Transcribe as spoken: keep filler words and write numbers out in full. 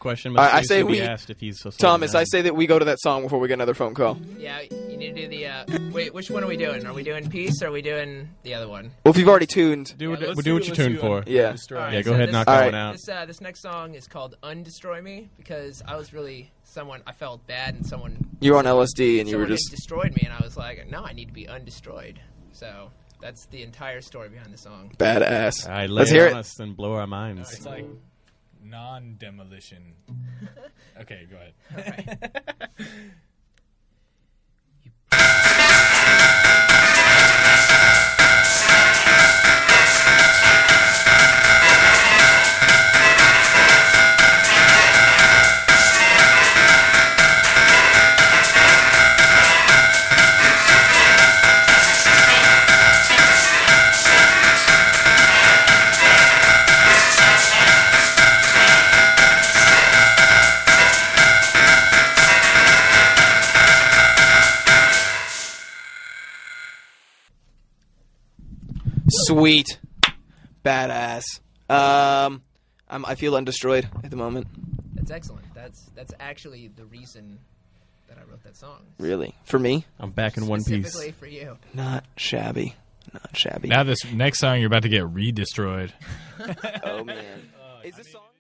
question. I, I say we. Asked if he's so Thomas, I say that we go to that song before we get another phone call. Yeah, you need to do the. Uh, wait, which one are we doing? Are we doing Peace or are we doing the other one? Well, if you've already tuned, do, Yeah, do, let's do what you're tuned for. Yeah. Right, Yeah, go so ahead, this- knock All that right. one out. This uh, this next song is called "Undestroy Me" because I was really someone I felt bad and someone you were on L S D and you were someone just. had destroyed me and I was like, no, I need to be undestroyed. So that's the entire story behind the song. Badass. All right, lay Let's it hear on it. us and blow our minds. It's like non-demolition. Okay, go ahead. All right. Sweet. Badass. Um, I'm, I feel undestroyed at the moment. That's excellent. That's that's actually the reason that I wrote that song. Really. For me, I'm back in one piece. Specifically for you. not shabby. Not shabby. Now this next song, you're about to get re-destroyed. Oh, man. Is this song...